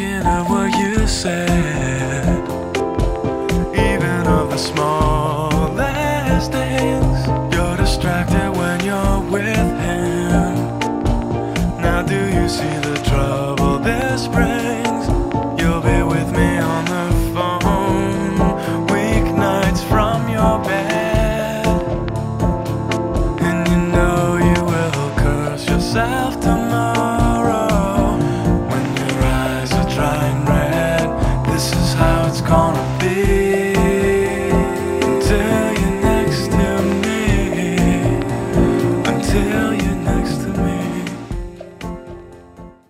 thinking of what you said, even of the smallest things. You're distracted when you're with him. Now do you see the trouble this brings? You'll be with me on the phone, weeknights from your bed, and you know you will curse yourself